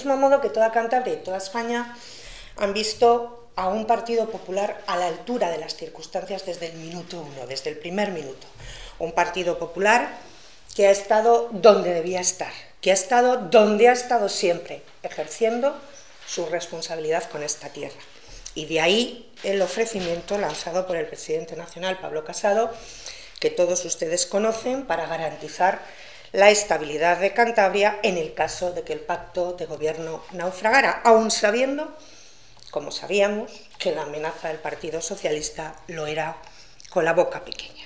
mismo modo que toda Cantabria y toda España han visto a un Partido Popular a la altura de las circunstancias desde el minuto uno, desde el primer minuto. Un Partido Popular que ha estado donde debía estar, que ha estado donde ha estado siempre, ejerciendo su responsabilidad con esta tierra. Y de ahí el ofrecimiento lanzado por el presidente nacional, Pablo Casado, que todos ustedes conocen, para garantizar la estabilidad de Cantabria en el caso de que el pacto de gobierno naufragara, aun sabiendo, como sabíamos, que la amenaza del Partido Socialista lo era con la boca pequeña.